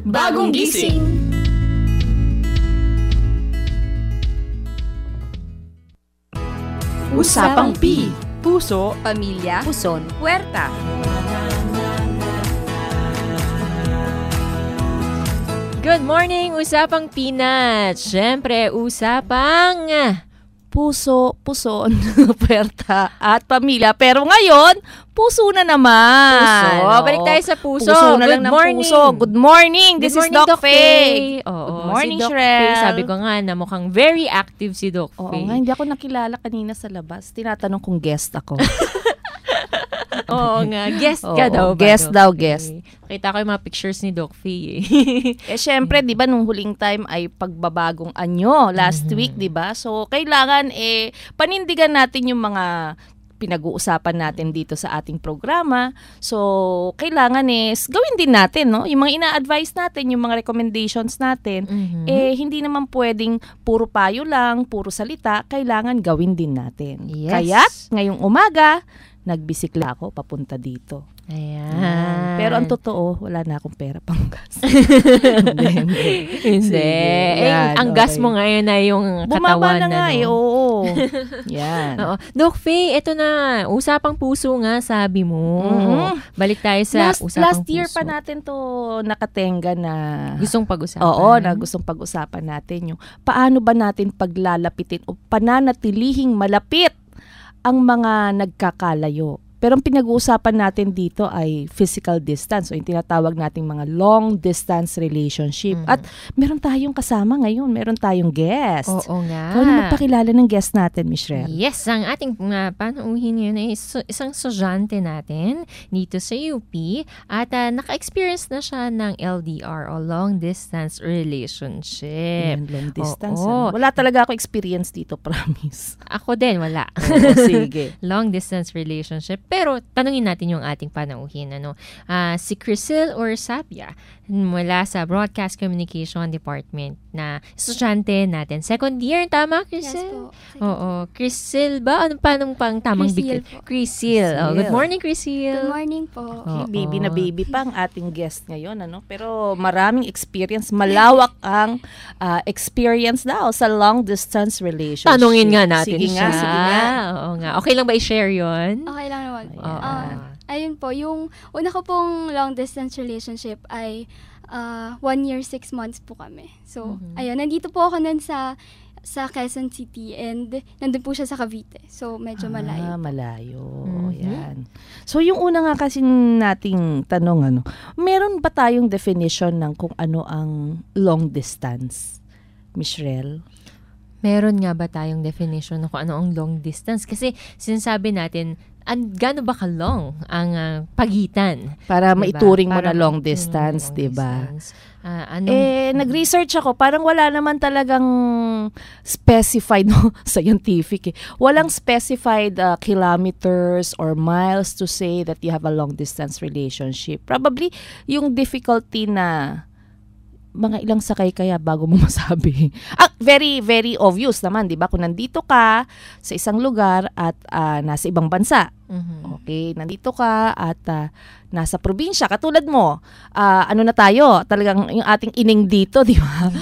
Bagong gising. Usapang P. Puso, pamilya, puson, puwerta. Good morning, Usapang Peanuts! Siyempre, usapang puso, puson, puwerta at pamilya. Pero ngayon, puso na naman. Puso. Balik tayo sa puso. Puso na Good lang ng morning. puso. Good morning. This Good is morning, Doc Faye. Oo, Good morning, si Doc Shrel. Faye. Sabi ko nga na mukhang very active si Doc Oo Faye. nga, hindi ako nakilala kanina sa labas. Tinatanong kung guest ako. Oo nga, guest Oo, ka daw ba? guest Doc daw, Faye? guest. Nakita ko yung mga pictures ni Doc Faye Eh syempre, 'di ba nung huling time ay pagbabagong anyo last week, 'di ba? So kailangan panindigan natin yung mga pinag-uusapan natin dito sa ating programa. So kailangan gawin din natin, no? Yung mga ina-advise natin, yung mga recommendations natin, hindi naman pwedeng puro payo lang, puro salita, kailangan gawin din natin. Yes. Kaya't ngayong umaga, nagbisikla ako papunta dito. Ayan. Pero ang totoo, wala na akong pera pang gas. Hindi. Yan, Ang gas okay. mo ngayon na yung Bumaba katawan na nga no? oo. Yan. Oo. Doc Faye, eto na. Usapang puso nga, sabi mo. Mhm. Balik tayo sa usapang last year puso. pa natin to nakatenga na Gustong pag-usapan. Oo, na gustong pag-usapan natin yung paano ba natin paglalapitin o pananatilihing malapit ang mga nagkakalayo. Pero ang pinag-uusapan natin dito ay physical distance o yung tinatawag nating mga long distance relationship. At meron tayong kasama ngayon, meron tayong guest. Oo nga. Kaya magpakilala ng guest natin, Miss Shrel. Yes, ang ating panuuhin ngayon ay isang estudyante natin dito sa UP at naka-experience na siya ng LDR o long distance relationship. Yan, long distance. Oo. Wala talaga ako experience dito, promise. Ako din, wala. Oo, sige. Long distance relationship. Pero tanungin natin yung ating panauhin. Si Crisil Orsapia mula sa Broadcast Communication Department na estudyante natin. Second year, tama, Crisil? Yes po. Oo. Crisil ba? Ano paano pang tamang Crisil bigay? po. Crisil. Oh, good Crisil. morning, Crisil. Good morning po. Oo. Baby na baby pa ang ating guest ngayon. Pero maraming experience. Malawak ang experience daw sa long distance relationship. Tanungin nga natin sige siya. Nga, sige nga. Oo nga. Okay lang ba i-share yun? Okay lang naman po. Ayan. Ayun po, yung una ko pong long distance relationship ay 1 year, 6 months po kami. So, ayun, nandito po ako nun sa Quezon City and nandun po siya sa Cavite. So, medyo malayo. Malayo. Mhm. Yan. So, yung una nga kasi nating tanong, meron ba tayong definition ng kung ano ang long distance? Miss Shrel? Meron nga ba tayong definition ng kung ano ang long distance? Kasi sinasabi natin, gaano ba ka-long ang pagitan? Para Diba? maituring mo Para na long maituring distance, long 'di ba? distance. Nag-research ako, parang wala naman talagang specified, scientific. Walang specified kilometers or miles to say that you have a long distance relationship. Probably yung difficulty na mga ilang sakay kaya bago mo masabi. Very, very obvious naman, di ba? Kung nandito ka sa isang lugar at nasa ibang bansa, okay, nandito ka at nasa probinsya, katulad mo, ano na tayo, talagang yung ating ining dito, di ba?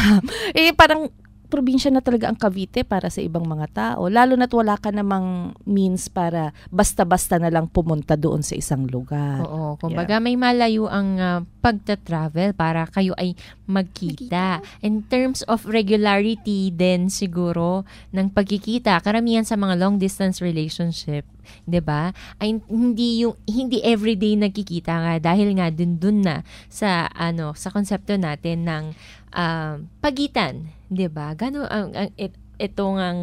Parang probinsya na talaga ang Cavite para sa ibang mga tao. Lalo na't wala ka namang means para basta-basta na lang pumunta doon sa isang lugar. Oo, kumbaga may malayo ang pagta-travel para kayo ay magkita. In terms of regularity din siguro ng pagkikita, karamihan sa mga long distance relationship, 'di ba? Ay hindi everyday nagkikita nga dahil nga dun na sa sa konsepto natin ng pagitan, 'di ba? Gano itong ang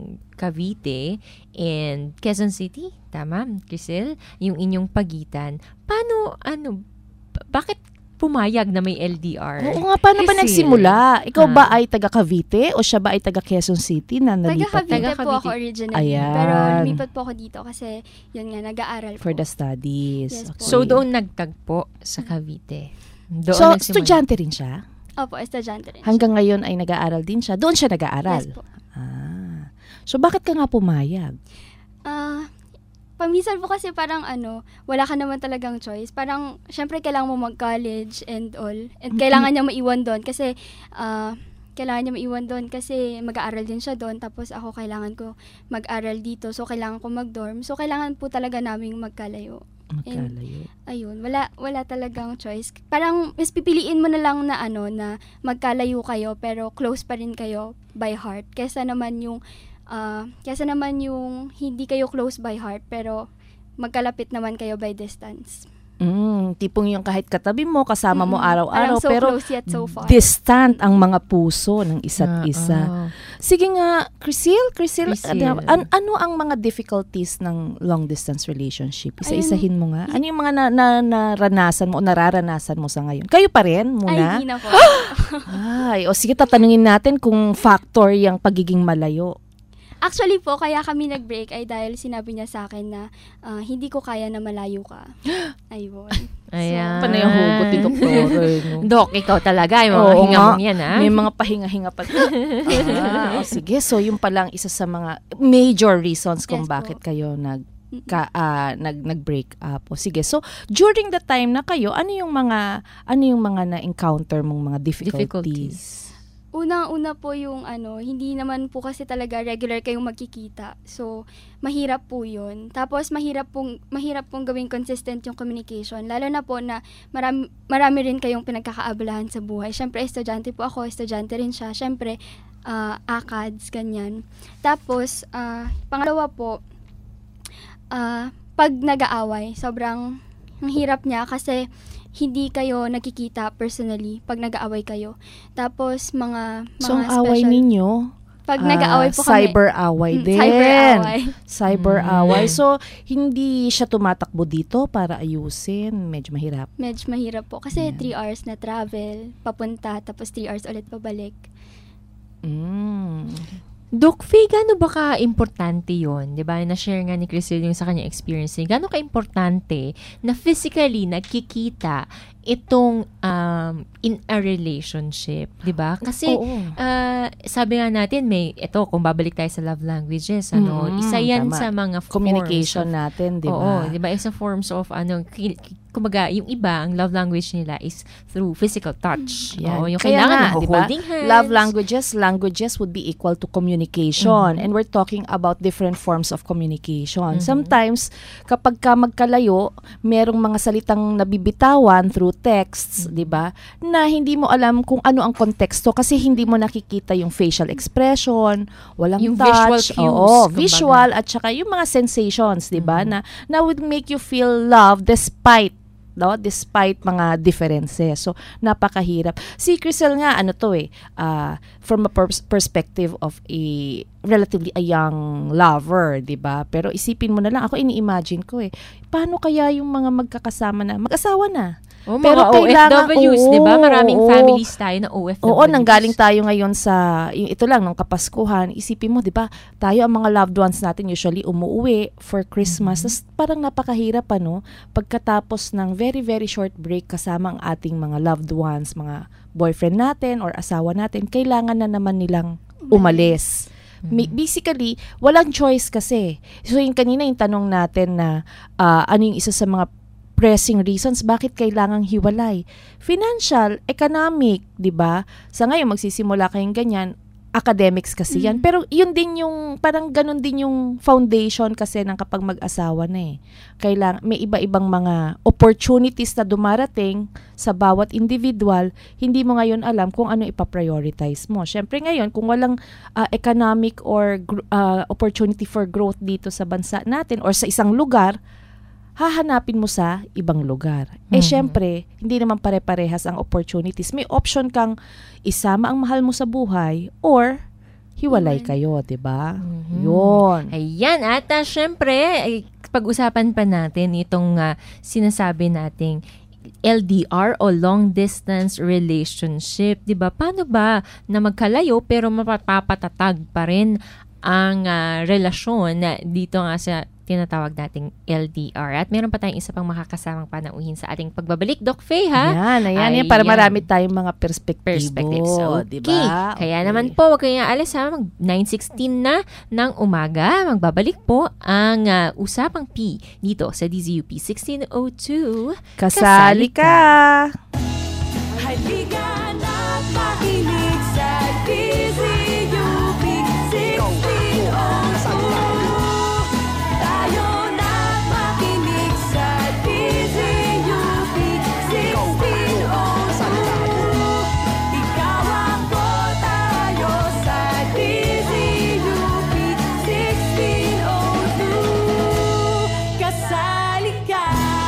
Cavite and Quezon City, tama, Crisil? Yung inyong pagitan. Paano bakit pumayag na may LDR? Oo nga, paano ba Crisil? nagsimula? Ikaw ba ay taga Cavite o siya ba ay taga Quezon City na nalipat? Taga Cavite po ako originally. Ayan. Pero lumipat po ako dito kasi yun nga, nag-aaral po. For the studies. Yes po. So doon nagtagpo sa Cavite. Doon So, nagsimula. estudyante rin siya? Opo, estudyante rin siya. Hanggang ngayon ay nag-aaral din siya? Doon siya nag-aaral? Yes po. So, bakit ka nga pumayag? paminsan po kasi parang wala ka naman talagang choice. Parang, syempre, kailangan mo mag-college and all. And kailangan niya maiwan doon kasi, mag-aaral din siya doon. Tapos ako, kailangan ko mag-aral dito. So, kailangan ko mag-dorm. So, kailangan po talaga naming magkalayo. Magkalayo. Ayun, wala talagang choice. Parang, mas pipiliin mo na lang na na magkalayo kayo, pero close pa rin kayo by heart. Kesa naman yung hindi kayo close by heart, pero magkalapit naman kayo by distance. Tipong yung kahit katabi mo, kasama mo araw-araw, so pero close yet so far. distant ang mga puso ng isa't isa. Sige nga, Crisil, ano ang mga difficulties ng long-distance relationship? Isa-isahin mo nga. Ano yung mga naranasan mo o nararanasan mo sa ngayon? Kayo pa rin muna? Ay, di na po. Sige, tatanungin natin kung factor yung pagiging malayo. Actually po, kaya kami nag-break ay dahil sinabi niya sa akin na hindi ko kaya na malayo ka. Ayun. Ayan. Paano yung hugot ni Doktor? Dok, ikaw talaga. Yung mga hinga mong yan, ha? May mga pahinga-hinga pa. Sige, so yung palang isa sa mga major reasons kung Yes, bakit po. kayo nag-break up. Sige, so during the time na kayo, ano yung mga na-encounter mong mga difficulties? Unang-una po yung hindi naman po kasi talaga regular kayong magkikita. So, mahirap po yun. Tapos, mahirap pong gawing consistent yung communication. Lalo na po na marami rin kayong pinagkakaabalahan sa buhay. Siyempre, estudyante po ako, estudyante rin siya. Siyempre, ACADS, ganyan. Tapos, pangalawa po, pag nag-aaway, sobrang hirap niya kasi hindi kayo nakikita personally pag nag-aaway kayo. Tapos, mga So, ang away ninyo? Pag nag-aaway po kami. Cyber-away din. Cyber-away. Cyber-away. So, hindi siya tumatakbo dito para ayusin. Medyo mahirap. Medyo mahirap po. Kasi 3 hours na travel, papunta, tapos 3 hours ulit pabalik. Doc Faye, gaano ba ka-importante yun? Diba? Na-share nga ni Crisil yung sa kanyang experience. Gaano ka-importante na physically nagkikita itong in a relationship? Diba? Kasi sabi nga natin, kung babalik tayo sa love languages, isa yan tama. sa mga communication natin, diba? Oo, diba? Isa forms of, kumbaga, yung iba, ang love language nila is through physical touch. Yan. Yung Kaya kailangan nga, na diba? holding hands. Love languages would be equal to communication. And we're talking about different forms of communication. Sometimes, kapag ka magkalayo, merong mga salitang nabibitawan through texts, diba? Na hindi mo alam kung ano ang konteksto kasi hindi mo nakikita yung facial expression, walang yung touch. visual cues. Visual at saka yung mga sensations, diba? Na would make you feel love despite mga differences. So, napakahirap. Si Crisil nga, from a perspective of a relatively a young lover, diba? Pero isipin mo na lang, ako ini-imagine ko paano kaya yung mga magkakasama na, mag-asawa na? Pero OFWs, diba? Maraming families tayo na OFWs. Oo, nanggaling tayo ngayon sa, ito lang, nung Kapaskuhan, isipin mo, diba? Tayo ang mga loved ones natin usually umuwi for Christmas. Tas parang napakahirap, pagkatapos ng very, very short break kasama ang ating mga loved ones, mga boyfriend natin or asawa natin, kailangan na naman nilang umalis. Basically, walang choice kasi. So, yung kanina yung tanong natin na ano yung isa sa mga pressing reasons bakit kailangang hiwalay. Financial, economic, 'di ba? Sa ngayon magsisimula kayong ganyan, academics kasi yan. Pero yun din yung parang ganun din yung foundation kasi ng kapag mag-asawa na Kailangan may iba-ibang mga opportunities na dumarating sa bawat individual, hindi mo ngayon alam kung ano ipa-prioritize mo. Syempre ngayon kung walang economic or opportunity for growth dito sa bansa natin or sa isang lugar, hahanapin mo sa ibang lugar. Syempre, hindi naman pare-parehas ang opportunities. May option kang isama ang mahal mo sa buhay or hiwalay kayo, 'di ba? Yun. Ayan, at syempre, pag-usapan pa natin itong sinasabi nating LDR o long distance relationship, 'di ba? Paano ba na magkalayo pero mapapatatag pa rin ang relasyon dito nga sa tinatawag nating LDR. At meron pa tayong isa pang makakasamang panauhin sa ating pagbabalik, Doc Faye, ha? Ayan. Para marami tayong mga perspektibo. Okay. Diba? Kaya naman po, wag kayong aalis, ha? 9:16 na ng umaga. Magbabalik po ang Usapang P dito sa DZUP 1602. Kasali ka! Halika na't makinig sa DZUP 1602. Tayo na't makinig sa DZUP 1602. Ikaw ako, tayo sa DZUP 1602. Kasali ka.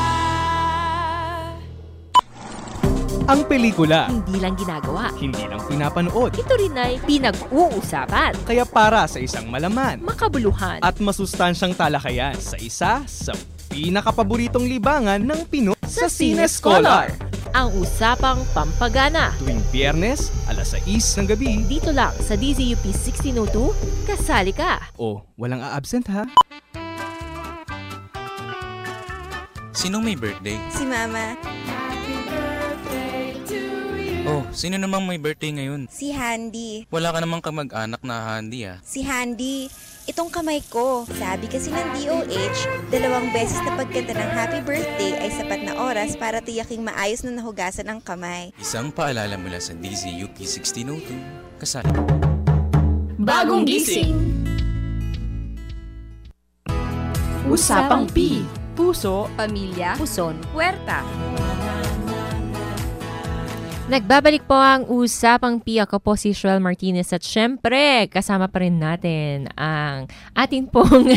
Ang pelikula, Hindi lang ginagawa. hindi lang pinapanood. Ito rin ay pinag-uusapan. Kaya para sa isang malaman Makabuluhan. at masustansyang talakayan sa isa sa pinakapaboritong libangan ng Pinoy sa Cine Scholar. Ang Usapang Pampagana. Tuwing Biyernes, alas 6 ng gabi. Dito lang sa DZUP 1602. Kasali ka. O, walang a-absent ha? Sinong may birthday? Si Mama. Oh, sino namang may birthday ngayon? Si Handy. Wala ka namang kamag-anak na Handy ah. Si Handy. Itong kamay ko. Sabi kasi ng DOH, 2 beses na pagkanta ng happy birthday ay sapat na oras para tiyaking maayos na nahugasan ang kamay. Isang paalala mula sa DZUP 1602. Kasali. Bagong gising. Usapang P. Puso, pamilya, puson, puwerta. Nagbabalik po ang Usapang P. Ako po si Shuel Martinez at syempre kasama pa rin natin ang ating pong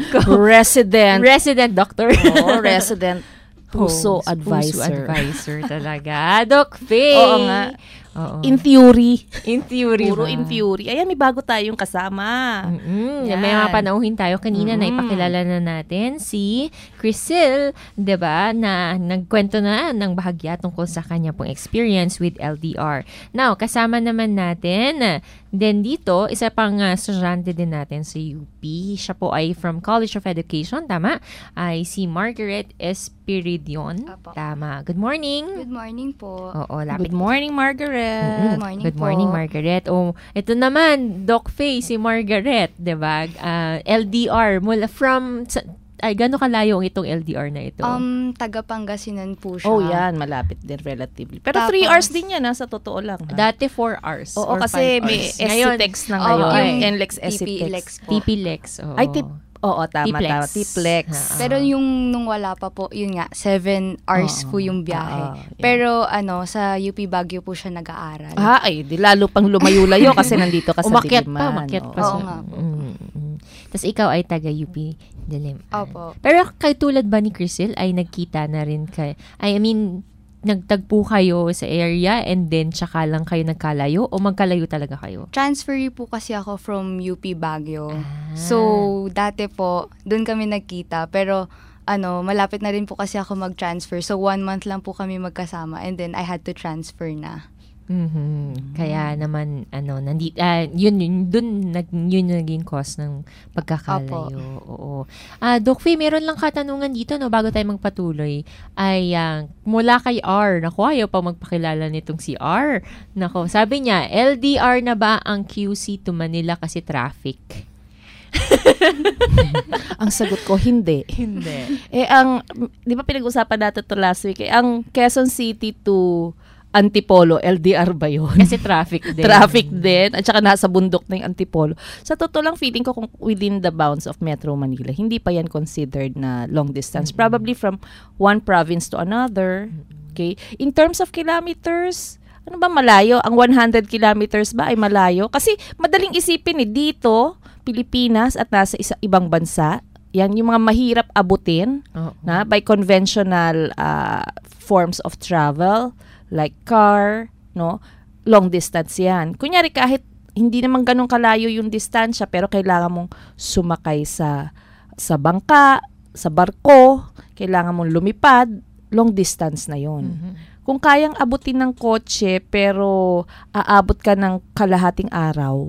resident doctor. Resident puso advisor. Puso advisor talaga. Doc Faye. Oo nga. Oo. In theory. In theory Puro ba? in theory. Ayan, may bago tayong kasama. Yan. May mga panauhin tayo kanina na ipakilala na natin si Crisil, 'di ba, na nagkwento na ng bahagya tungkol sa kanya pong experience with LDR. Now, kasama naman natin then dito, isa pang estudyante din natin sa UP. Siya po ay from College of Education, tama? Ay si Margaret Espiridion. Apo. Tama. Good morning. Good morning po. Oo, lapit. Good morning, Margaret. Good morning Good morning, po. Margaret. Oh, ito naman, Doc Faye, si Margaret, 'di ba? LDR mula from gaano kalayo ang itong LDR na ito? Taga Pangasinan po siya. Oh, yan. Malapit din relatively. Pero Tapos, 3 hours din yan, sa totoo lang. Ha? Dati 4 hours. Oo, or kasi 5 may hours. Ngayon, SCTEX na Oo, ngayon. yung NLEX SCTEX. TP-LEX po. TP-Lex. Oo. Ay, oo, tama. T-Plex. T-Plex. Ha. Pero yung nung wala pa po, yun nga, 7 hours po yung biyahe. yeah. Pero sa UP Baguio po siya nag-aaral. Ay, di lalo pang lumayo-layo kasi nandito ka sa umakyat Diliman. pa, umakyat pa. Oo nga po. Tapos ikaw ay taga UP Diliman. Opo. Pero kay tulad ba ni Crisil ay nagkita na rin kayo? I mean, nagtagpo kayo sa area and then tsaka lang kayo nagkalayo o magkalayo talaga kayo? Transferee po kasi ako from UP Baguio. Ah. So, dati po, doon kami nagkita. Pero, malapit na rin po kasi ako mag-transfer. So, 1 month lang po kami magkasama. And then, I had to transfer na. Kaya naman yun naging cause ng pagkakalayo. Oo. Doc Faye, meron lang katanungan dito bago tayo magpatuloy ay mula kay R. Naku, ayaw pa magpakilala nitong si R. Naku, sabi niya, LDR na ba ang QC to Manila kasi traffic? Ang sagot ko, hindi. Hindi. Di ba pinag-usapan natin to last week? Ang Quezon City to Antipolo, LDR ba yun? Kasi traffic din. Traffic din. At saka nasa bundok na yung Antipolo. Sa totoo lang, feeling ko kung within the bounds of Metro Manila, hindi pa yan considered na long distance. Probably from one province to another. Okay? In terms of kilometers, ano ba malayo? Ang 100 kilometers ba ay malayo? Kasi madaling isipin dito, Pilipinas at nasa ibang bansa, yan yung mga mahirap abutin na by conventional forms of travel like car, no? Long distance yan. Kunyari kahit hindi naman ganun kalayo yung distansya pero kailangan mong sumakay sa bangka, sa barko, kailangan mong lumipad, long distance na yon. Kung kayang abutin ng kotse pero aabot ka ng kalahating araw,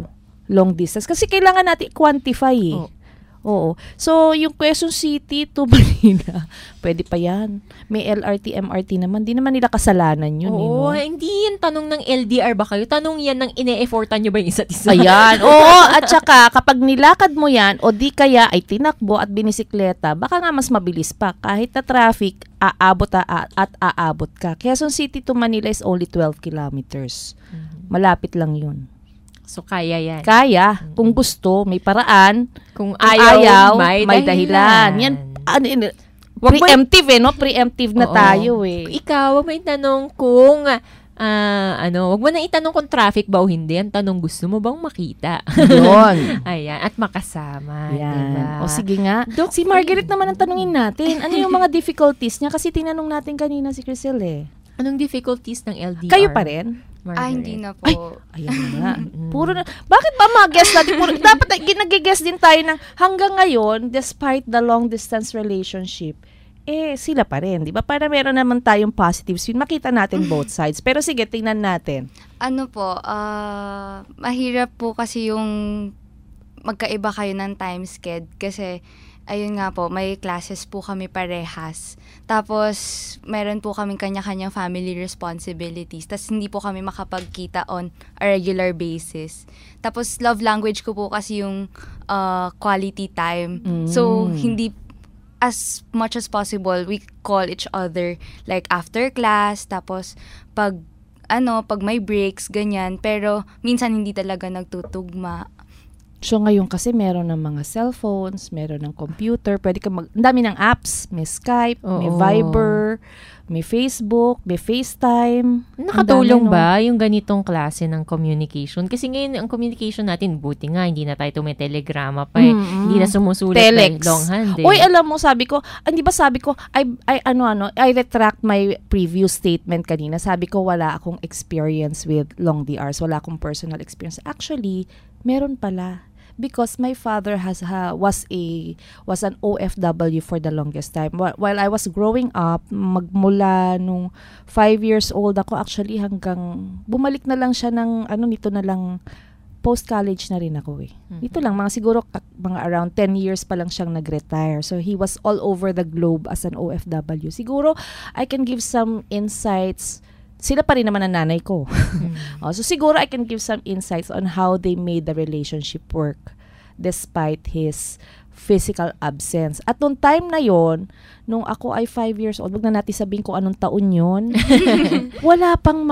long distance. Kasi kailangan natin quantify eh. Oo. So, yung Quezon City to Manila, pwede pa yan. May LRT, MRT naman. Di naman nila kasalanan yun. Oo, hindi yung tanong ng LDR ba kayo? Tanong yan ng ine-effortan nyo ba yung isa't isa? Ayan. Oo, at saka kapag nilakad mo yan o di kaya ay tinakbo at binisikleta, baka nga mas mabilis pa. Kahit na traffic, aabot ka. Quezon City to Manila is only 12 kilometers. Malapit lang yun. So, kaya yan. Kaya. Kung gusto, may paraan. Kung ayaw, may dahilan. Yan, preemptive no? Preemptive na tayo eh. Ikaw, may tanong kung, wag mo na itanong kung traffic ba o hindi. Ang tanong, gusto mo bang makita? Yun. Ayan, at makasama. Yan. Diba? O sige nga. Si Margaret naman ang tanungin natin. Ano yung mga difficulties niya? Kasi tinanong natin kanina si Crisel eh. Anong difficulties ng LDR? Kayo pa rin? Hindi na po. Ayan na. Puro na. Bakit ba mag-guess natin? Dapat nag-guess din tayo ng hanggang ngayon, despite the long distance relationship, sila pa rin. Di ba? Para meron naman tayong positive spin. Makita natin both sides. Pero sige, tingnan natin. Mahirap po kasi yung magkaiba kayo ng time sched kasi ayun nga po, may classes po kami parehas. Tapos, meron po kaming kanya-kanyang family responsibilities. Tapos, hindi po kami makapagkita on a regular basis. Tapos, love language ko po kasi yung quality time. So, hindi as much as possible, we call each other like after class. Tapos, pag may breaks, ganyan. Pero, minsan hindi talaga nagtutugma. So, ngayon kasi meron ng mga cellphones, meron ng computer, pwede ka ang dami ng apps, may Skype, may Viber, may Facebook, may FaceTime. Nakatulong ba yung ganitong klase ng communication? Kasi ngayon, ang communication natin, buti nga, hindi na tayo tumitelegrama pa eh. Hindi na sumusulat Telex. ng longhand eh. Uy, alam mo, sabi ko, I retract my previous statement kanina. Sabi ko, wala akong experience with long DRs. Wala akong personal experience. Actually, meron pala. Because my father was an OFW for the longest time. While I was growing up, magmula nung 5 years old ako, actually hanggang bumalik na lang siya ng nito na lang, post-college na rin ako eh. Dito lang, siguro around 10 years pa lang siyang nag-retire. So he was all over the globe as an OFW. Siguro I can give some insights. Sila pa rin naman ang nanay ko. So siguro I can give some insights on how they made the relationship work despite his physical absence. At nung time na yon, nung ako ay 5 years old, wag na natin sabihin ko anong taon yon, wala pang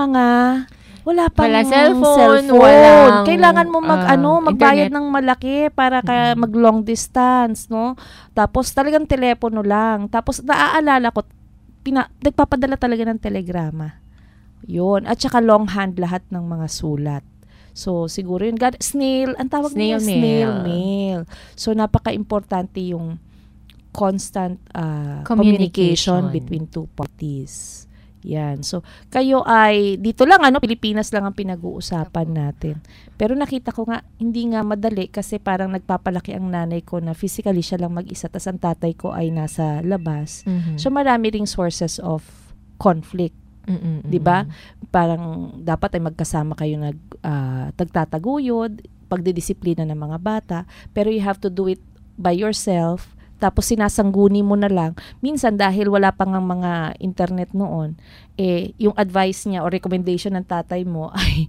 cellphone. Walang, kailangan mo magbayad ng malaki para mag long distance, no? Tapos talagang telepono lang. Tapos naaalala ko, nagpapadala talaga ng telegrama. Yun. At saka longhand lahat ng mga sulat. So, siguro yun. Snail. Ang tawag niya, snail mail. So, napaka-importante yung constant communication between two parties. Yan. So, kayo ay, dito lang, Pilipinas lang ang pinag-uusapan natin. Pero nakita ko nga, hindi nga madali kasi parang nagpapalaki ang nanay ko na physically siya lang mag-isa, tas ang tatay ko ay nasa labas. So, marami ring sources of conflict. Diba? Parang dapat ay magkasama kayo tagtataguyod, pagdidisiplina ng mga bata, pero you have to do it by yourself. Tapos sinasangguni mo na lang. Minsan dahil wala pang ang mga internet noon, yung advice niya o recommendation ng tatay mo ay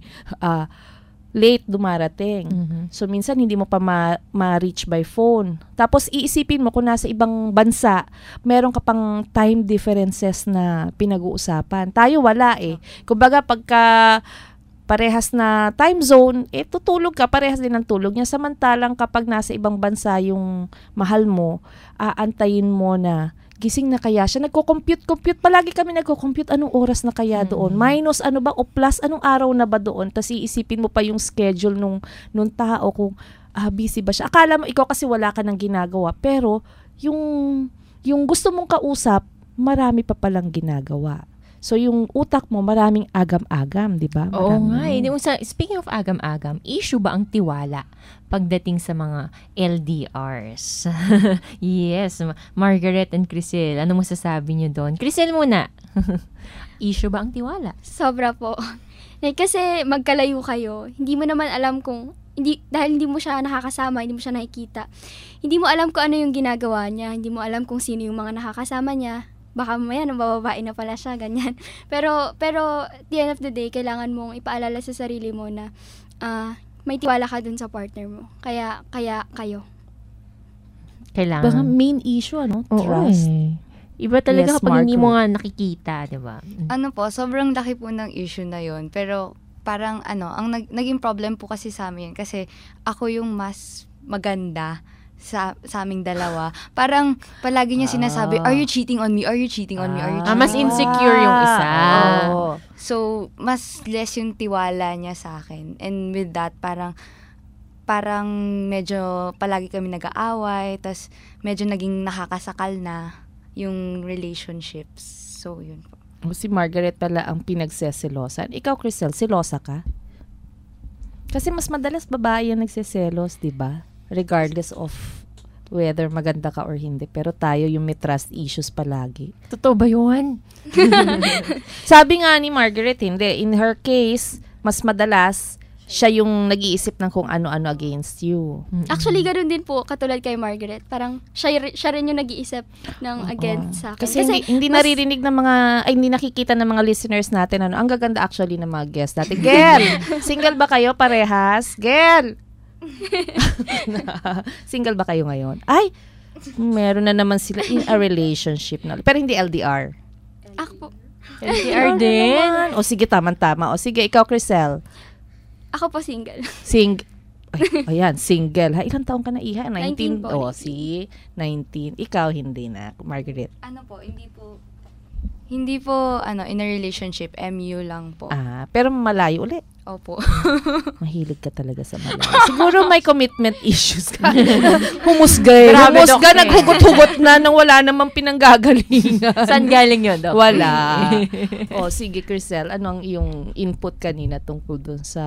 late dumarating. So, minsan hindi mo pa ma-reach by phone. Tapos, iisipin mo kung nasa ibang bansa, meron ka pang time differences na pinag-uusapan. Tayo wala eh. Kumbaga, pagka parehas na time zone, tutulog ka, parehas din ang tulog niya. Samantalang kapag nasa ibang bansa yung mahal mo, aantayin mo na gising na kaya siya. Nagko-compute. Palagi kami nagko-compute. Anong oras na kaya doon? Minus o plus anong araw na ba doon? Tapos iisipin mo pa yung schedule nung tao kung busy ba siya. Akala mo ikaw kasi wala ka nang ginagawa. Pero yung gusto mong kausap, marami pa palang ginagawa. So, yung utak mo, maraming agam-agam, di ba? Oo nga. Speaking of agam-agam, issue ba ang tiwala pagdating sa mga LDRs? Yes. Margaret and Crisel, ano masasabi niyo doon? Crisel muna. Issue ba ang tiwala? Sobra po. Kasi magkalayo kayo, hindi mo naman alam kung dahil hindi mo siya nakakasama, hindi mo siya nakikita, hindi mo alam kung ano yung ginagawa niya, hindi mo alam kung sino yung mga nakakasama niya. Baka mamaya nabababae na pala siya, ganyan. Pero at the end of the day, kailangan mong ipaalala sa sarili mo na may tiwala ka dun sa partner mo. Kaya kayo. Kailangan. Baka main issue, trust. Iba talaga Yes, kapag hindi mo Margaret. nga nakikita, di ba? Ano po, sobrang laki po ng issue na yon. Pero parang ang naging problem po kasi sa amin kasi ako yung mas maganda sa aming dalawa. Parang palagi niya sinasabi, are you cheating on me? Are you cheating on me? Are you cheating mas on me?" insecure yung isa. Oo. So, mas less yung tiwala niya sa akin. And with that, parang medyo palagi kami nag-aaway, tas medyo naging nakakasakal na yung relationships. So, yun po. Si Margaret pala ang pinagseselosan. Ikaw, Crisel, selosa ka? Kasi mas madalas babae yung nagseselos, di ba? Regardless of whether maganda ka or hindi. Pero tayo yung may trust issues palagi. Totoo ba yun? Sabi nga ni Margaret, hindi. In her case, mas madalas siya yung nag-iisip ng kung ano-ano against you. Actually, ganoon din po, katulad kay Margaret. Parang siya rin yung nag-iisip ng against sa akin. Kasi hindi naririnig ng mga, hindi nakikita ng mga listeners natin, ang gaganda actually ng mga guests natin. Gel! Single ba kayo parehas? Gel! Single ba kayo ngayon? Ay! Meron na naman sila in a relationship na. Pero hindi LDR. Ako po. LDR din. O sige, tama-tama. O sige, ikaw, Crisel. Ako po single. Ayan, single. Ha, ilang taong ka na, Iha? 19 po. 19. Ikaw, hindi na. Margaret. Ano po, hindi po, in a relationship, MU lang po. Pero malayo ulit. Opo. Mahilig ka talaga sa malayo. Siguro may commitment issues ka. Humusga Grabe, Humusga, Doc. naghugot-hugot na nang wala namang pinanggagalingan. Saan galing yun, Doc? Wala. Sige, Crisel, ano ang iyong input kanina tungkol dun sa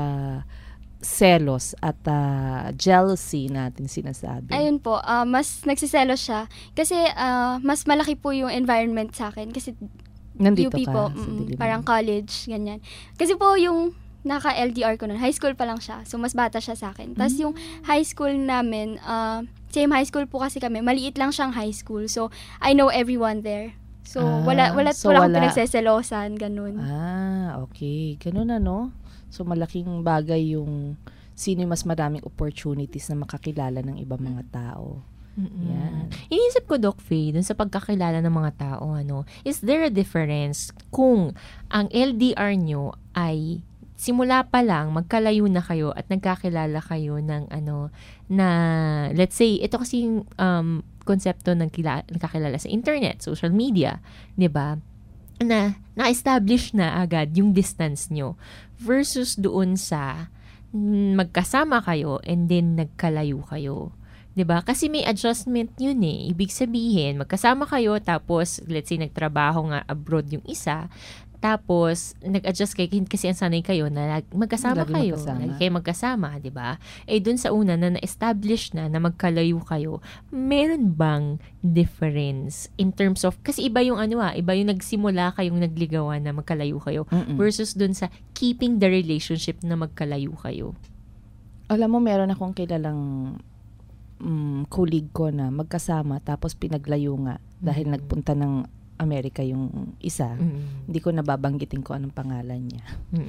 selos at jealousy natin sinasabi? Ayun po, mas nagsiselos siya. Kasi mas malaki po yung environment sa akin. Kasi Nandito UP ka po, sa Diliman. parang college, ganyan. Kasi po yung naka-LDR ko nun, high school pa lang siya. So, mas bata siya sa akin. Tapos yung high school namin, same high school po kasi kami. Maliit lang siyang high school. So, I know everyone there. So, wala akong pinagseselosan, ganun. Okay. Ganun So, malaking bagay yung sino yung mas maraming opportunities na makakilala ng ibang mga tao. Yan. Iniisip ko, Doc Faye, dun sa pagkakilala ng mga tao, is there a difference kung ang LDR nyo ay simula pa lang, magkalayo na kayo at nagkakilala kayo ng na, let's say, ito kasi yung konsepto ng nagkakilala sa internet, social media, di ba? Na-establish na agad yung distance nyo versus doon sa magkasama kayo and then nagkalayo kayo. 'Di ba? Kasi may adjustment yun eh. Ibig sabihin, magkasama kayo tapos let's say nagtrabaho nga abroad yung isa, tapos nag-adjust kayo kasi ang sanay kayo na magkasama Lagi kayo. magkasama. Lagi kayo magkasama, 'di ba? Dun sa una na na-establish na magkalayo kayo, meron bang difference in terms of kasi iba yung iba yung nagsimula kayong nagligawan na magkalayo kayo versus dun sa keeping the relationship na magkalayo kayo. Alam mo, meron akong kilalang colleague ko na magkasama tapos pinaglayo nga dahil nagpunta ng Amerika yung isa. Hindi ko nababanggitin ko anong pangalan niya.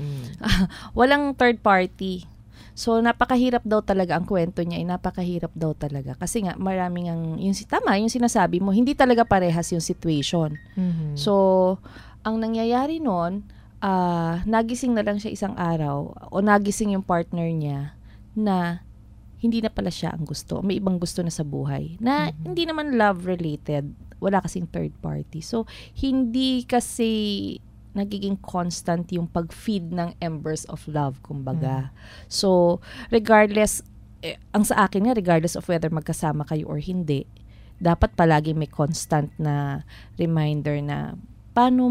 Walang third party. So, napakahirap daw talaga ang kwento niya. Napakahirap daw talaga. Kasi nga, maraming yung sinasabi mo, hindi talaga parehas yung situation. So, ang nangyayari nun, nagising na lang siya isang araw o nagising yung partner niya na hindi na pala siya ang gusto. May ibang gusto na sa buhay. Na hindi naman love-related. Wala kasing third party. So, hindi kasi nagiging constant yung pag-feed ng embers of love, kumbaga. So, regardless, ang sa akin nga, regardless of whether magkasama kayo or hindi, dapat palagi may constant na reminder na paano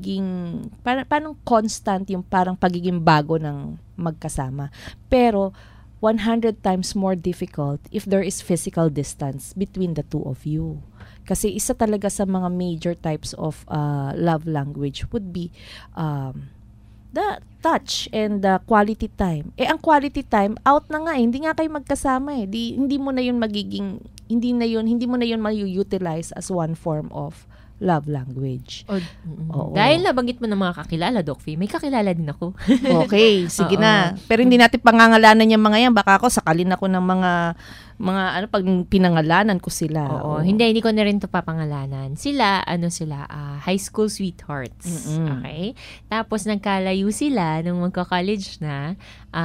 constant yung parang pagiging bago ng magkasama. Pero, 100 times more difficult if there is physical distance between the two of you. Kasi isa talaga sa mga major types of love language would be the touch and the quality time. Ang quality time out na nga hindi nga kayo magkasama hindi mo na yun hindi mo na yun ma-utilize as one form of love language. Oo. Dahil nabanggit mo ng mga kakilala, Doc Fee, may kakilala din ako. Okay, sige na. Pero hindi natin pangangalanan yung mga yan. Baka ako sakalin ako ng mga pag pinangalanan ko sila. Oo. Hindi ko na rin to papangalanan. Sila, high school sweethearts. Okay? Tapos nagkalayo sila nung magka-college na,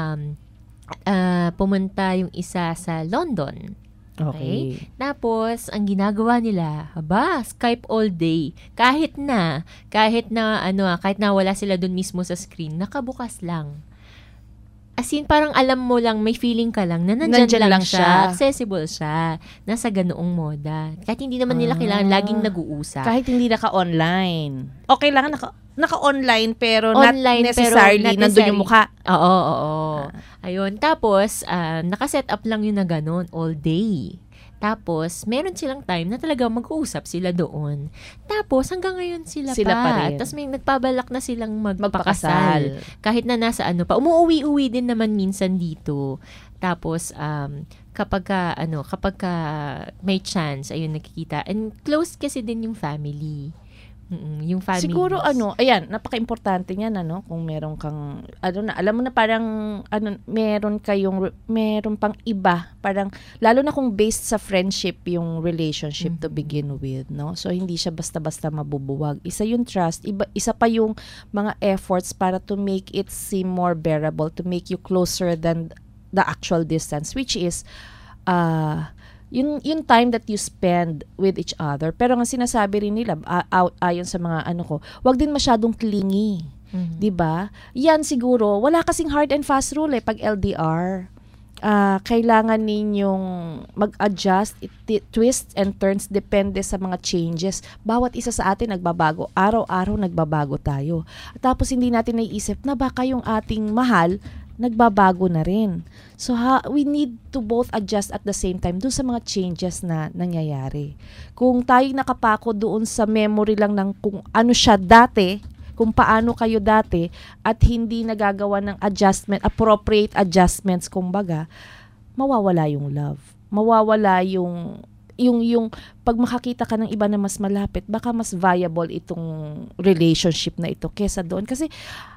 pumunta yung isa sa London. Okay? Tapos, ang ginagawa nila, Skype all day. Kahit na wala sila dun mismo sa screen, nakabukas lang. As in, parang alam mo lang, may feeling ka lang na nandyan lang siya. Accessible siya. Nasa ganoong moda. Kahit hindi naman nila kailangan laging nag-uusap. Kahit hindi naka-online. O kailangan naka-online pero online, not necessarily nandun yung mukha. Oo. Ayun. Tapos, naka-set up lang yun na ganun all day. Tapos, meron silang time na talaga mag-uusap sila doon. Tapos, hanggang ngayon sila pa rin. Tapos, may nagpabalak na silang magpakasal. Kahit na nasa umuuwi-uwi din naman minsan dito. Tapos, kapag may chance, ayun, nakikita. And close kasi din yung family. Yung family. Siguro ayan, napaka-importante niyan kung meron kang alam mo na parang meron pang iba, parang lalo na kung based sa friendship yung relationship to begin with, no? So hindi siya basta-basta mabubuwag. Isa yung trust, isa pa yung mga efforts para to make it seem more bearable, to make you closer than the actual distance, which is yung time that you spend with each other. Pero ang sinasabi rin nila, ayon sa mga wag din masyadong clingy. 'Di ba? Yan siguro, wala kasing hard and fast rule pag LDR. Kailangan ninyong mag-adjust, twists and turns, depende sa mga changes. Bawat isa sa atin nagbabago. Araw-araw nagbabago tayo. Tapos hindi natin naiisip na baka yung ating mahal nagbabago na rin. So we need to both adjust at the same time doon sa mga changes na nangyayari. Kung tayo nakapako doon sa memory lang ng kung ano siya dati, kung paano kayo dati, at hindi nagagawa ng appropriate adjustments, kumbaga, mawawala yung love. Mawawala yung pag makakita ka ng iba na mas malapit, baka mas viable itong relationship na ito kesa doon. Kasi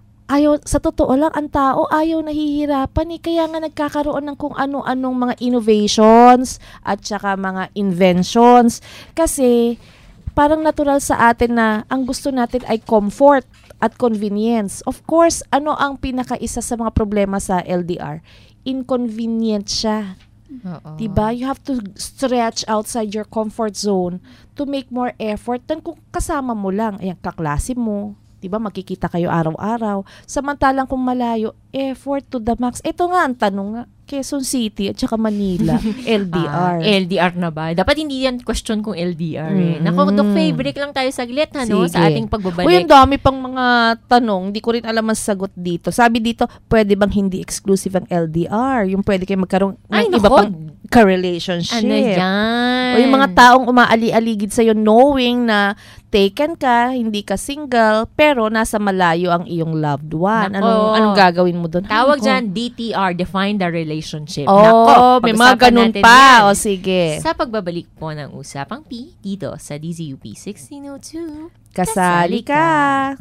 sa totoo lang, ang tao ayaw nahihirapan kaya nga nagkakaroon ng kung ano-anong mga innovations at saka mga inventions. Kasi parang natural sa atin na ang gusto natin ay comfort at convenience. Of course, ano ang pinakaisa sa mga problema sa LDR? Inconvenient siya. Diba? You have to stretch outside your comfort zone to make more effort than kung kasama mo lang. Ayan, kaklase mo. Diba, makikita kayo araw-araw. Samantalang kung malayo, effort to the max. Ito nga ang tanong nga, Quezon City at saka Manila, LDR. LDR na ba? Dapat hindi yan question kung LDR Naku, Doc Faye, break lang tayo saglit sa ating pagbabalik. Uy, ang dami pang mga tanong. Hindi ko rin alam ang sagot dito. Sabi dito, pwede bang hindi exclusive ang LDR? Yung pwede kayo magkaroon ng iba pang ka-relationship. Ano yan? O yung mga taong umaali-aligid sa'yo knowing na taken ka, hindi ka single, pero nasa malayo ang iyong loved one. Anong gagawin mo doon? Tawag dyan, DTR, Define the Relationship. May mga ganun pa. O sige. Sa pagbabalik po ng Usapang P, dito sa DZUP 1602. Kasali ka!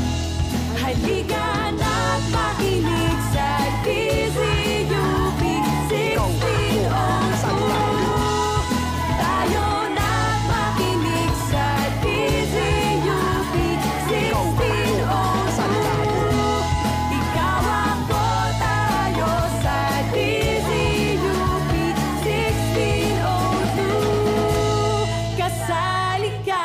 Halika na't makinig sa DZUP 1602. Tayo na't makinig sa DZUP 1602. Ikaw ako, tayo sa DZUP 1602. Kasali ka!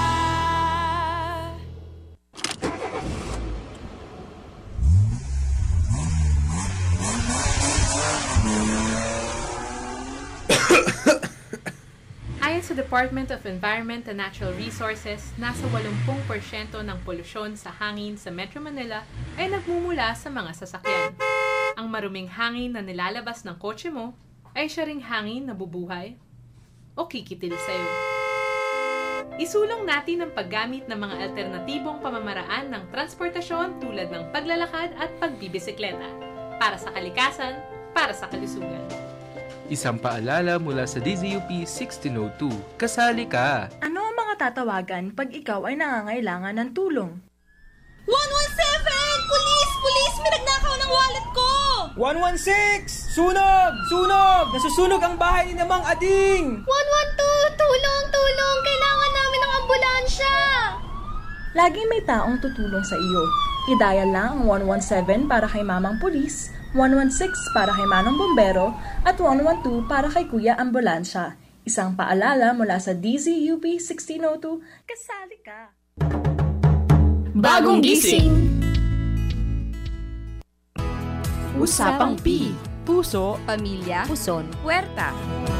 Ayon sa Department of Environment and Natural Resources, nasa 80% ng polusyon sa hangin sa Metro Manila ay nagmumula sa mga sasakyan. Ang maruming hangin na nilalabas ng kotse mo ay siya ring hangin na bubuhay o kikitil sa'yo. Isulong natin ang paggamit ng mga alternatibong pamamaraan ng transportasyon tulad ng paglalakad at pagbibisikleta. Para sa kalikasan, para sa kalusugan. Isang paalala mula sa DZUP 1602. Kasali ka! Ano ang mga tatawagan pag ikaw ay nangangailangan ng tulong? 117! Police! Police! May nagnakaw ng wallet ko! 116! Sunog! Sunog! Nasusunog ang bahay ni Namang Ading! 112! Tulong! Tulong! Kailangan namin ng ambulansya! Laging may taong tutulong sa iyo. I-dial lang ang 117 para kay Mamang Pulis, 116 para kay Manong Bombero, at 112 para kay Kuya Ambulansya. Isang paalala mula sa DZUP 1602, kasali ka! Bagong gising! Usapang P. Puso, pamilya, puson, puwerta.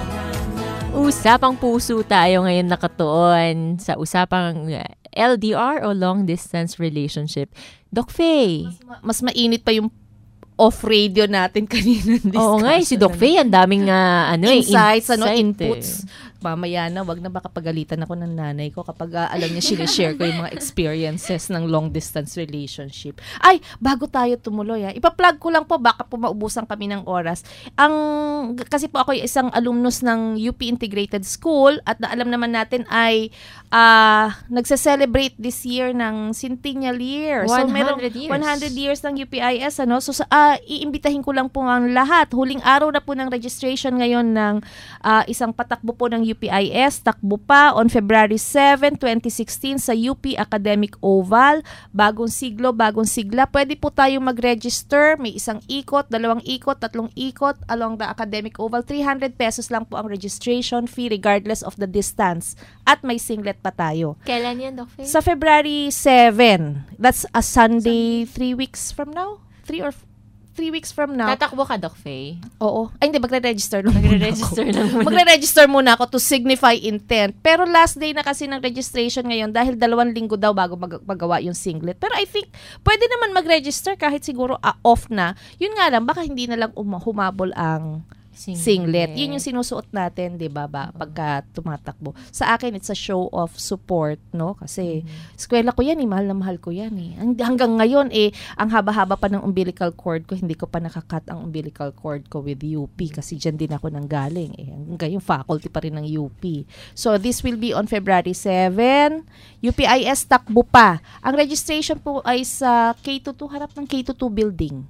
Usapang puso tayo ngayon nakatuon sa usapang LDR o long distance relationship. Doc Faye. Mas mainit pa yung off-radio natin kanina. Oo nga, si Doc Faye, ang daming insights, inputs. Mamaya na, wag na baka pagalitan ako ng nanay ko kapag alam niya sinishare ko yung mga experiences ng long distance relationship. Ay, bago tayo tumuloy, ipa-plug ko lang po, baka po maubusan kami ng oras. Kasi po ako isang alumnus ng UP Integrated School at alam naman natin ay nagse-celebrate this year ng centennial year. 100 years. 100 years ng UPIS. So, iimbitahin ko lang po ang lahat. Huling araw na po ng registration ngayon ng isang patakbo po ng UPIS. Takbo pa on February 7, 2016 sa UP Academic Oval. Bagong siglo, bagong sigla. Pwede po tayong mag-register. May isang ikot, 2 ikot, 3 ikot along the Academic Oval. 300 pesos lang po ang registration fee regardless of the distance. At may singlet pa tayo. Kailan yan, Doc Faye? Sa February 7. That's a Sunday 3 weeks from now? 3 weeks from now. Tatakbo ka, Doc Faye? Oo. Ay, hindi. Magre-register lang muna. Magre-register muna ako to signify intent. Pero last day na kasi ng registration ngayon dahil 2 linggo daw bago magawa yung singlet. Pero I think, pwede naman mag-register kahit siguro off na. Yun nga lang, baka hindi na lang humabol ang singlet. Yun yung sinusuot natin, 'di ba, pagka tumatakbo. Sa akin it's a show of support, no? Kasi eskwela ko 'yan, mahal na mahal ko 'yan Hanggang ngayon ang haba-haba pa ng umbilical cord ko, hindi ko pa nakakat ang umbilical cord ko with UP kasi diyan din ako nanggaling Hanggang yung faculty pa rin ng UP. So this will be on February 7. UPIS takbo pa. Ang registration po ay sa K22, harap ng K22 building.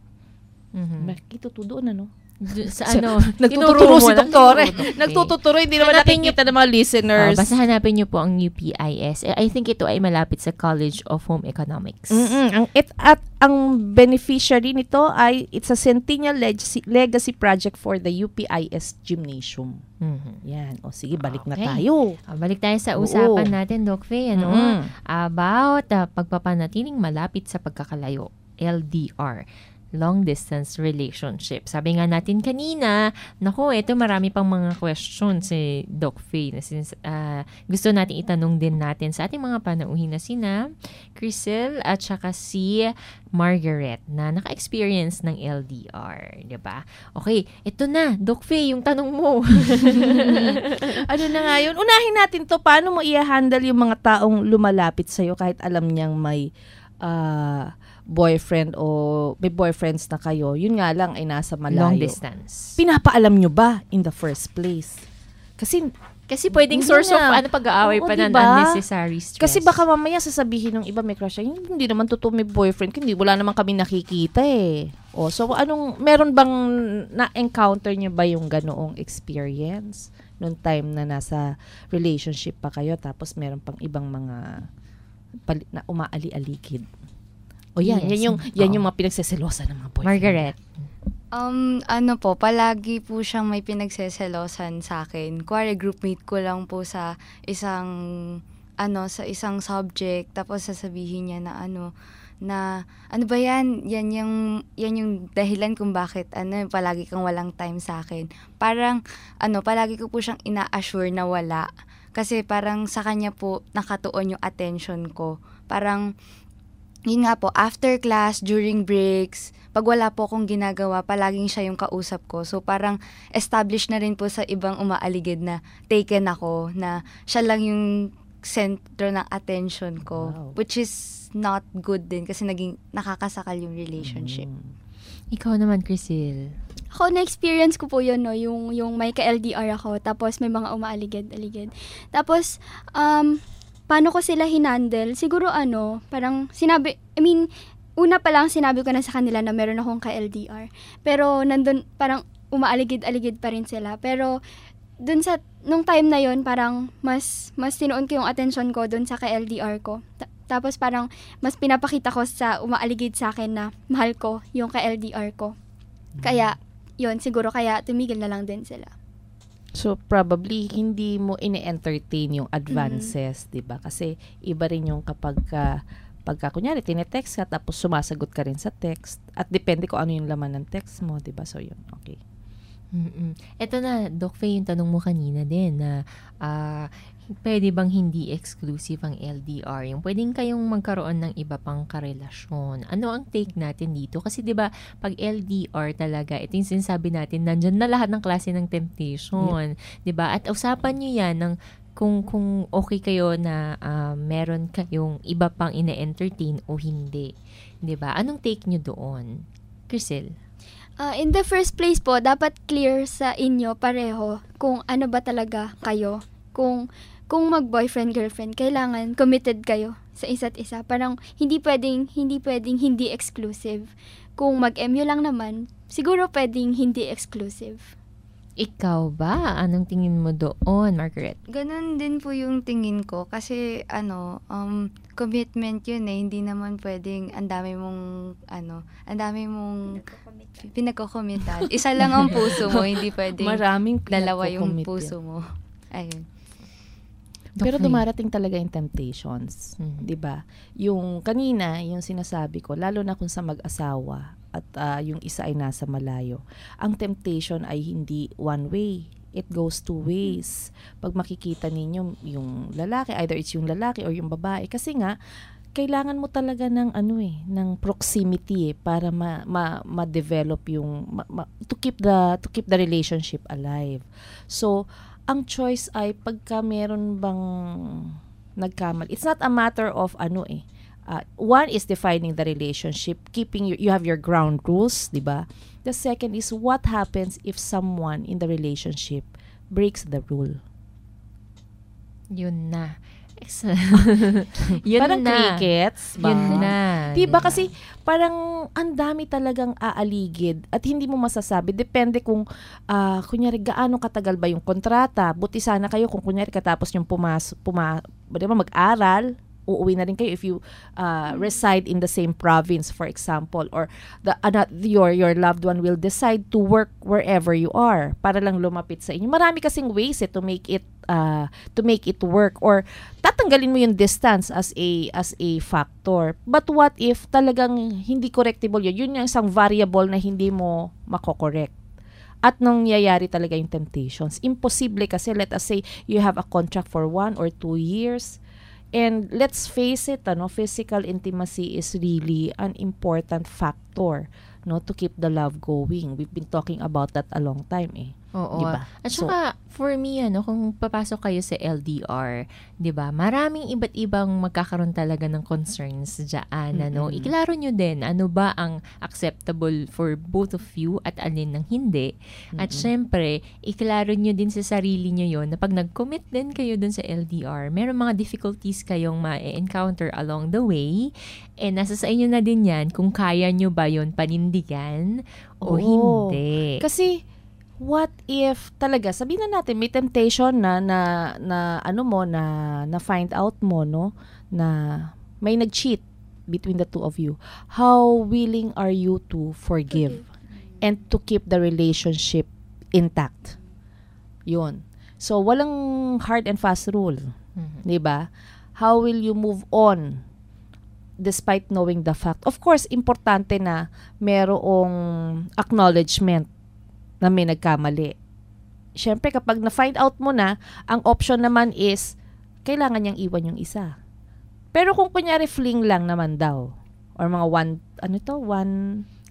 K22 doon sa nagtuturo si Doktor. Nagtuturo, hindi naman nakikita ng mga listeners. Basta hanapin niyo po ang UPIS. I think ito ay malapit sa College of Home Economics. At ang beneficiary nito ay it's a Centennial Legacy Project for the UPIS Gymnasium. Yan. O sige, balik na tayo. Balik tayo sa usapan natin, Doc Faye. About pagpapanatiling malapit sa pagkakalayo. LDR. Long distance relationship. Sabi nga natin kanina, ito marami pang mga questions si Doc Faye na gusto natin itanong din natin sa ating mga panauhin na sina Crisel at saka si Margaret na naka-experience ng LDR, 'di ba? Okay, ito na, Doc Faye, yung tanong mo. Ano na nga yun? Unahin natin to, paano mo i-handle yung mga taong lumalapit sa'yo kahit alam niyang may boyfriend o may boyfriends na kayo, yun nga lang ay nasa malayo. Long distance. Pinapaalam nyo ba in the first place? Kasi pwedeng source of pag-aaway pa ng unnecessary stress. Kasi baka mamaya sasabihin ng iba may crush, hindi naman totoo may boyfriend, hindi wala naman kami nakikita so meron bang na-encounter nyo ba yung ganoong experience noong time na nasa relationship pa kayo tapos meron pang ibang mga na umaali-aligid? Yan yung mga pinagseselosa ng mga boyfriend. Margaret. Palagi po siyang may pinagseselosan sa akin. Kuwari, groupmate ko lang po sa isang subject, tapos sasabihin niya na ano ba yan? Yan yung dahilan kung bakit palagi kang walang time sa akin. Parang palagi ko po siyang ina-assure na wala. Kasi parang sa kanya po nakatuon yung attention ko. Parang yun nga po, after class, during breaks, pag wala po akong ginagawa, palaging siya yung kausap ko. So parang established na rin po sa ibang umaaligid na taken ako, na siya lang yung sentro ng attention ko. Wow. Which is not good din kasi naging nakakasakal yung relationship. Ikaw naman, Crisel. Ako, na-experience ko po yun, no? Yung may ka-LDR ako, tapos may mga umaaligid-aligid. Tapos, paano ko sila hinandle? Siguro parang una pa lang sinabi ko na sa kanila na meron akong ka-LDR. Pero nandun, parang umaaligid-aligid pa rin sila. Pero nung time na yon parang mas tinuon ko yung attention ko dun sa ka-LDR ko. Tapos parang mas pinapakita ko sa umaaligid sa akin na mahal ko yung ka-LDR ko. Kaya, yon siguro kaya tumigil na lang din sila. So, probably, hindi mo ine-entertain yung advances, di ba? Kasi, iba rin yung pagka kunyari, tinetext ka, tapos sumasagot ka rin sa text. At depende kung ano yung laman ng text mo, di ba? So, yun, okay. Ito na, Doc Faye, yung tanong mo kanina din na pwede bang hindi exclusive ang LDR? Yung pwedeng kayong magkaroon ng iba pang karelasyon. Ano ang take natin dito? Kasi 'di ba, pag LDR talaga, ito yung sinasabi natin, nandyan na lahat ng klase ng temptation. 'Di ba? At usapan niyo yan ng kung okay kayo na meron kayong iba pang ine-entertain o hindi. 'Di ba? Anong take niyo doon? Crisel? In the first place po, dapat clear sa inyo pareho kung ano ba talaga kayo. Kung mag-boyfriend, girlfriend, kailangan committed kayo sa isa't isa. Parang hindi pwedeng hindi exclusive. Kung mag-MU lang naman, siguro pwedeng hindi exclusive. Ikaw ba? Anong tingin mo doon, Margaret? Ganon din po yung tingin ko kasi commitment yun eh. Hindi naman pwedeng ang dami mong pinagkokommitan. Isa lang ang puso mo, hindi pwedeng maraming dalawa yung puso mo. Ayun. Pero dumarating talaga yung temptations, 'di ba? Yung kanina, yung sinasabi ko, lalo na kung sa mag-asawa at yung isa ay nasa malayo. Ang temptation ay hindi one way. It goes two ways. Pag makikita ninyo yung lalaki, either it's yung lalaki or yung babae, kasi nga kailangan mo talaga ng ng proximity para ma-develop yung to keep the relationship alive. So, ang choice ay pagka meron bang nagkamali. It's not a matter of one is defining the relationship, keeping you have your ground rules, di ba? The second is what happens if someone in the relationship breaks the rule. Yun na. Yun parang na. Crickets ba? Yun na. Diba kasi parang ang dami talagang aaligid at hindi mo masasabi. Depende kung kunyari gaano katagal ba yung kontrata. Buti sana kayo kung kunyari katapos yung mag-aral, uuwi na rin kayo if you reside in the same province, for example, or your loved one will decide to work wherever you are para lang lumapit sa inyo. Marami kasing ways to make it work, or tatanggalin mo yung distance as a factor. But what if talagang hindi correctable yun? Yun yung isang variable na hindi mo mako-correct. At nangyayari talaga yung temptations. Imposible kasi, let us say you have a contract for 1 or 2 years. And let's face it, physical intimacy is really an important factor, to keep the love going. We've been talking about that a long time Oo. Diba? At saka, for me, kung papasok kayo sa LDR, diba, maraming iba't ibang magkakaroon talaga ng concerns dyan, Iklaro nyo din, ano ba ang acceptable for both of you at alin ng hindi. At syempre, iklaro nyo din sa sarili nyo yon na pag nag-commit din kayo dun sa LDR, meron mga difficulties kayong ma-encounter along the way, and nasa sa inyo na din yan kung kaya nyo ba yon panindigan o hindi. Kasi, what if talaga sabihin na natin may temptation na find out mo na may nag-cheat between the two of you. How willing are you to forgive and to keep the relationship intact? Yun. So walang hard and fast rule. 'Di ba? How will you move on despite knowing the fact? Of course, importante na merong acknowledgement na may nagkamali. Siyempre, kapag na-find out mo na, ang option naman is, kailangan niyang iwan yung isa. Pero kung kunyari fling lang naman daw, or mga one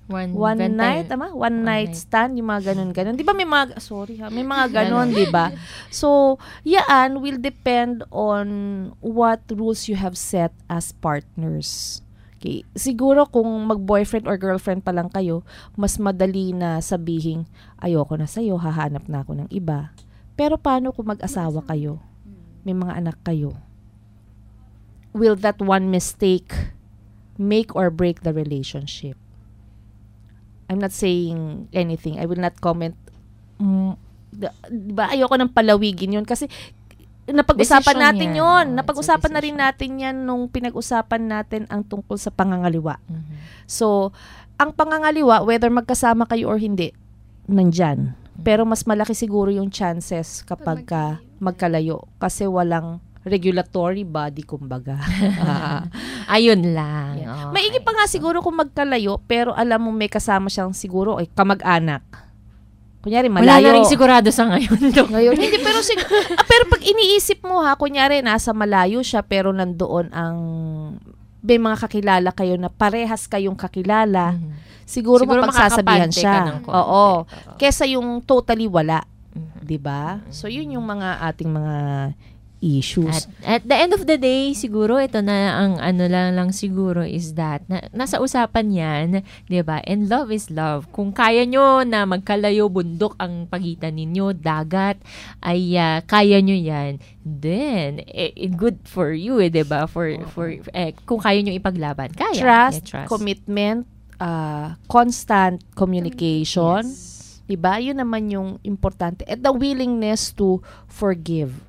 One night, One night stand, yung mga ganun-ganun. Di ba may mga, may mga ganun, di ba? So, yan will depend on what rules you have set as partners. Okay. Siguro kung mag-boyfriend or girlfriend pa lang kayo, mas madali na sabihin, ayoko na sa'yo, hahanap na ako ng iba. Pero paano kung mag-asawa kayo? May mga anak kayo? Will that one mistake make or break the relationship? I'm not saying anything. I will not comment. Diba? Ayoko nang palawigin yun kasi napag-usapan natin yun. Napag-usapan na rin natin yan nung pinag-usapan natin ang tungkol sa pangangaliwa. So, ang pangangaliwa, whether magkasama kayo or hindi, nandyan. Pero mas malaki siguro yung chances kapag magkalayo kasi walang regulatory body, kumbaga. Ayun lang. Yeah. Okay. Maigi pa nga siguro kung magkalayo, pero alam mo may kasama siyang siguro, kamag-anak. Kunyari, malayo. Wala na rin sigurado sa ngayon. Hindi, pero pero pag iniisip mo kunyari, nasa malayo siya, pero nandoon may mga kakilala kayo na parehas kayong kakilala, siguro mapagsasabihan siya. Oo. Kesa yung totally wala. Diba? So, yun yung mga ating mga issues. At the end of the day, siguro ito na ang lang siguro is that nasa usapan yan, 'di ba? And love is love. Kung kaya nyo na magkalayo, bundok ang pagitan ninyo, dagat, ay kaya nyo yan, then good for you, 'di ba? For kung kaya nyo ipaglaban, kaya. Trust. Commitment, constant communication. Yes. 'Di ba? Yun naman yung importante. At the willingness to forgive.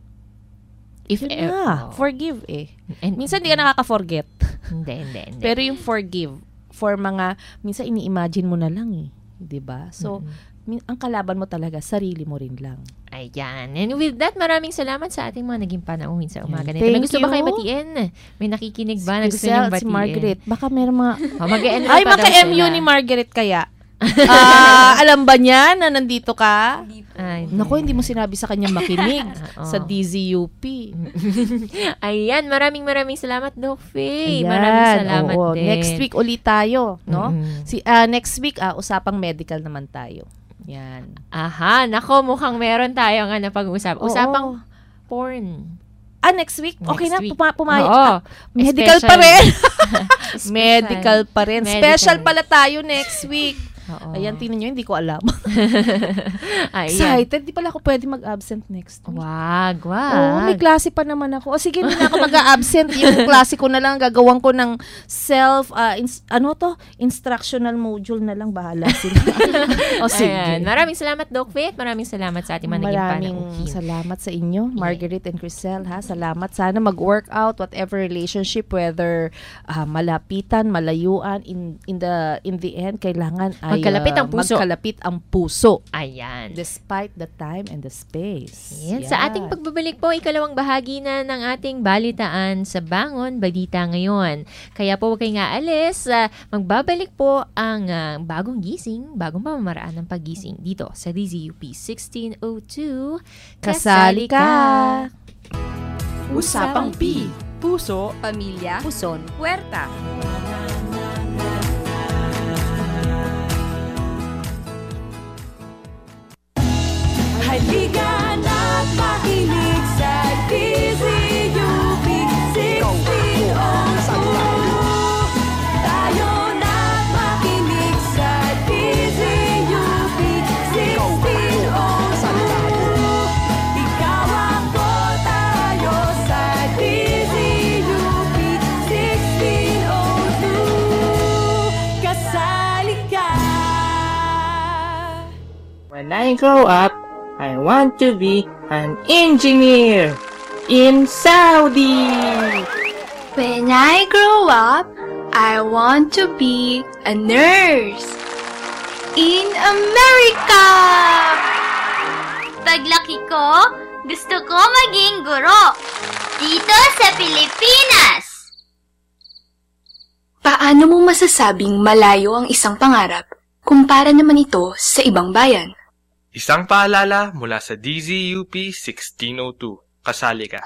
Forgive And minsan hindi ka nakaka-forget. Hindi. Pero yung forgive, for mga, minsan ini-imagine mo na lang 'di ba? So, ang kalaban mo talaga, sarili mo rin lang. Ayan. And with that, maraming salamat sa ating mga naging panauhin sa umaga nito. May gusto ba kayo batiin? May nakikinig ba na gusto niyong batiin? Si Margaret. Baka meron mga... Ay, maka-MU ni Margaret kaya. Alam ba niya na nandito ka? Naku, hindi mo sinabi sa kanya makinig sa DZUP. Ayan, maraming salamat, Doc Faye. Maraming salamat din. Next week ulit tayo, no? Next week, usapang medical naman tayo. Yan. Aha, nako, mukhang meron tayo nga na pag-uusap. Usapang porn. Next week? Okay na, pumayag. Medical pa rin. Medical pa rin. Special pala tayo next week. Ayan, tingnan nyo, hindi ko alam. Excited, di pala ako pwede mag-absent next week. Wag. May klase pa naman ako. Sige, hindi na ako mag-absent. Yung klase ko na lang, gagawin ko ng instructional module na lang, bahala sila. Sige. Ayan. Maraming salamat, Doc Faith. Maraming salamat sa ating mga naging panauhin. Maraming salamat sa inyo, Margaret and Crisel. Salamat. Sana mag-work out whatever relationship, whether malapitan, malayuan, in the end, kailangan magkalapit ang puso. Ayan. Despite the time and the space. Ayan. Sa ating pagbabalik po, ikalawang bahagi na ng ating balitaan sa Bangon Balita ngayon. Kaya po huwag kayong aalis. Magbabalik po ang bagong pamamaraan ng paggising dito sa DZUP 1602. Kasali ka! Usapang P. Puso, Pamilya, Puson, Puwerta. Halika na't makinig sa DZUP 1602. Tayo na't makinig sa DZUP 1602. Ikaw ako, tayo sa DZUP 1602. Kasali ka. When I grow up, I want to be an engineer in Saudi. When I grow up, I want to be a nurse in America. Paglaki ko, gusto ko maging guro dito sa Pilipinas. Paano mo masasabing malayo ang isang pangarap kumpara naman ito sa ibang bayan? Isang paalala mula sa DZUP 1602. Kasali ka.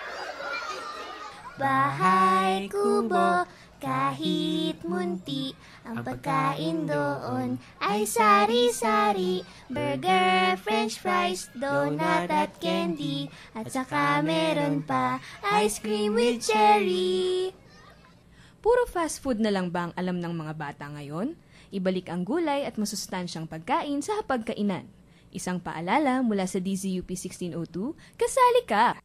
Bahay kubo, kahit munti, Ang pagkain doon ay sari-sari, burger, french fries, donut at candy, at saka meron pa ice cream with cherry. Puro fast food na lang ba ang alam ng mga bata ngayon? Ibalik ang gulay at masustansyang pagkain sa hapagkainan. Isang paalala mula sa DZUP 1602, kasali ka!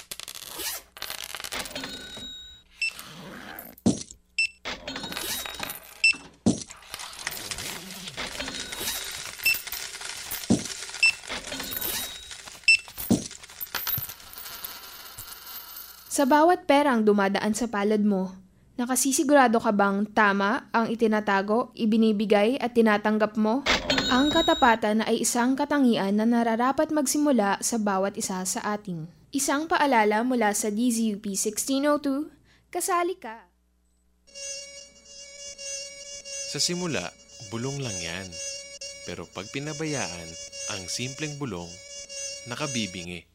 Sa bawat perang dumadaan sa palad mo, nakasisigurado ka bang tama ang itinatago, ibinibigay at tinatanggap mo? Ang katapatan ay isang katangian na nararapat magsimula sa bawat isa sa atin. Isang paalala mula sa DZUP 1602, kasali ka! Sa simula, bulong lang yan. Pero pag pinabayaan, ang simpleng bulong, nakabibingi.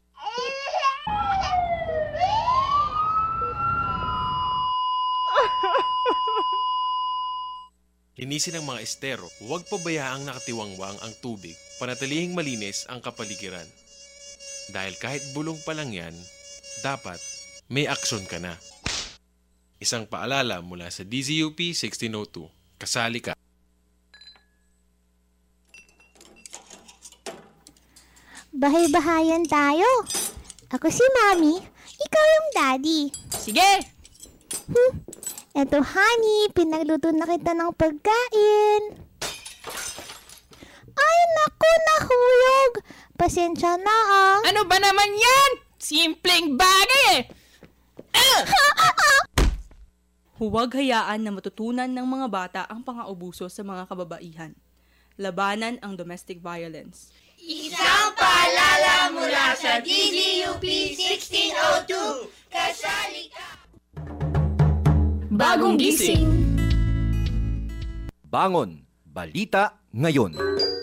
Linisin ang mga estero, huwag pabayaang nakatiwangwang ang tubig, panatilihing malinis ang kapaligiran. Dahil kahit bulong pa lang yan, dapat may aksyon ka na. Isang paalala mula sa DZUP 1602, kasali ka. Bahay-bahayan tayo. Ako si Mami, ikaw yung Daddy. Sige! Eto, honey, pinagluto na kita ng pagkain. Ay, naku, nahulog. Pasensya na ah. Ano ba naman yan? Simpleng bagay Huwag hayaan na matutunan ng mga bata ang pang-aabuso sa mga kababaihan. Labanan ang domestic violence. Isang paalala mula sa DZUP 1602, kasali ka! Bagong gising. Bangon, balita ngayon.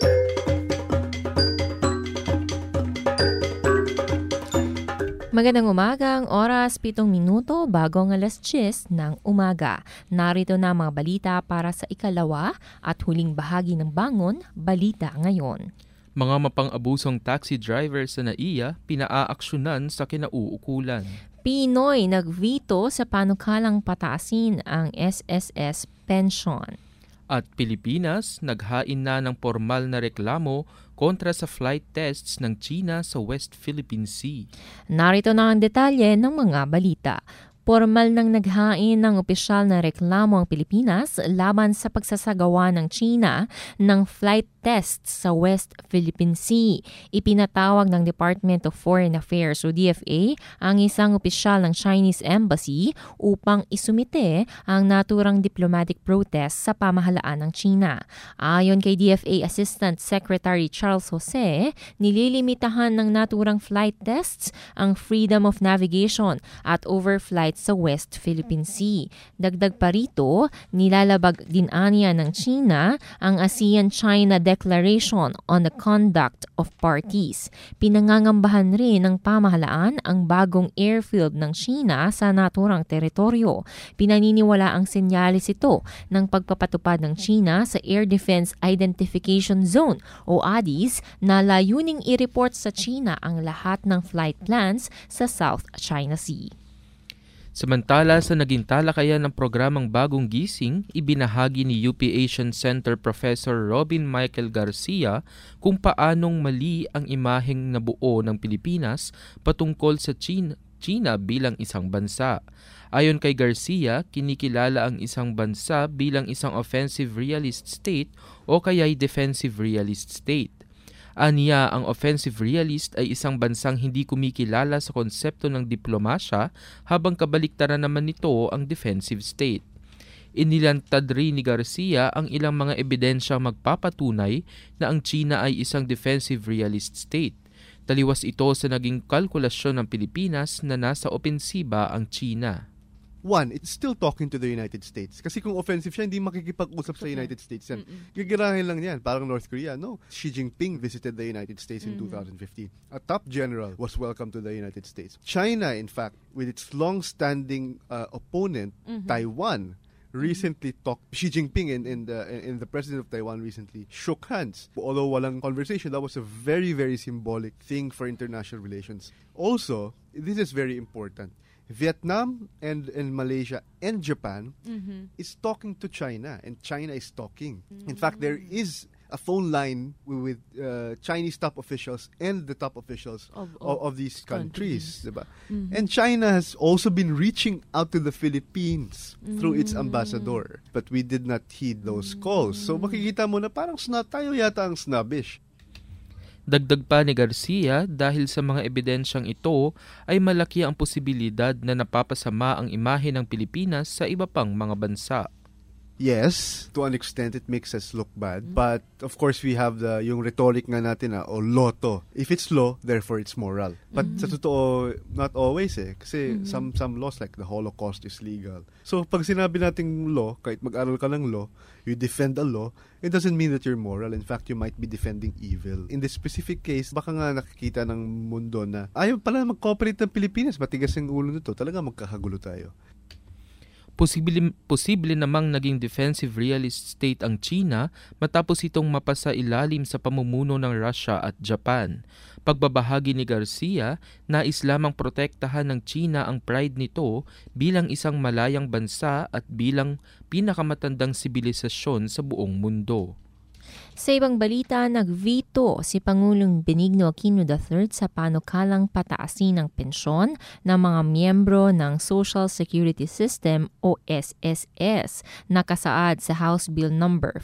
Magandang umaga, ang oras 7 minuto bago ang alas 10 ng umaga. Narito na mga balita para sa ikalawa at huling bahagi ng Bangon, Balita Ngayon. Mga mapang-abusong taxi driver sa NAIA pinaaaksyonan sa kinauukulan. Pinoy nagveto sa panukalang pataasin ang SSS pension. At Pilipinas naghain na ng formal na reklamo kontra sa flight tests ng China sa West Philippine Sea. Narito na ang detalye ng mga balita. Formal nang naghain ng opisyal na reklamo ang Pilipinas laban sa pagsasagawa ng China ng flight tests sa West Philippine Sea. Ipinatawag ng Department of Foreign Affairs o DFA ang isang opisyal ng Chinese Embassy upang isumite ang naturang diplomatic protest sa pamahalaan ng China. Ayon kay DFA Assistant Secretary Charles Jose, nililimitahan ng naturang flight tests ang freedom of navigation at overflight sa West Philippine Sea. Dagdag pa rito, nilalabag din aniya ng China ang ASEAN-China Declaration on the Conduct of Parties. Pinangangambahan rin ng pamahalaan ang bagong airfield ng China sa naturang teritoryo. Pinaniniwala ang senyalis ito ng pagpapatupad ng China sa Air Defense Identification Zone o ADIZ na layuning i-report sa China ang lahat ng flight plans sa South China Sea. Samantala sa naging talakayan ng programang Bagong Gising, ibinahagi ni UP Asian Center Professor Robin Michael Garcia kung paanong mali ang imaheng nabuo ng Pilipinas patungkol sa China bilang isang bansa. Ayon kay Garcia, kinikilala ang isang bansa bilang isang offensive realist state o kaya'y defensive realist state. Aniya, ang offensive realist ay isang bansang hindi kumikilala sa konsepto ng diplomasya habang kabaliktaran naman nito ang defensive state. Inilantad rin ni Garcia ang ilang mga ebidensyang magpapatunay na ang China ay isang defensive realist state. Taliwas ito sa naging kalkulasyon ng Pilipinas na nasa opensiba ang China. One, it's still talking to the United States. Kasi kung offensive siya, hindi makikipag-usap sa United States yan. Gagirahin lang yan, parang North Korea. No, Xi Jinping visited the United States in 2015. A top general was welcomed to the United States. China, in fact, with its long-standing opponent, Taiwan, recently talked. Xi Jinping and the president of Taiwan recently shook hands. Although walang conversation, that was a very, very symbolic thing for international relations. Also, this is very important. Vietnam and Malaysia and Japan is talking to China, and China is talking. In fact, there is a phone line with Chinese top officials and the top officials of these countries. Diba? And China has also been reaching out to the Philippines through its ambassador. But we did not heed those calls. So makikita mo na parang tayo yata ang snobbish. Dagdag pa ni Garcia, dahil sa mga ebidensyang ito ay malaki ang posibilidad na napapasama ang imahe ng Pilipinas sa iba pang mga bansa. Yes, to an extent it makes us look bad. But of course we have yung rhetoric nga natin law to. If it's law, therefore it's moral. But sa totoo, not always Kasi some laws like the Holocaust is legal. So pag sinabi nating law, kahit mag-aral ka ng law, you defend a law, it doesn't mean that you're moral. In fact, you might be defending evil. In this specific case, baka nga nakikita ng mundo na ayaw pala mag-cooperate ng Pilipinas, matigas ang ulo nito, talaga magkakagulo tayo. Posible namang naging defensive realist state ang China matapos itong mapasa ilalim sa pamumuno ng Russia at Japan. Pagbabahagi ni Garcia, nais lamang protektahan ng China ang pride nito bilang isang malayang bansa at bilang pinakamatandang sibilisasyon sa buong mundo. Sa ibang balita, nagveto si Pangulong Benigno Aquino III sa panukalang pataasin ng pensyon ng mga miyembro ng Social Security System o SSS. Nakasaad sa House Bill number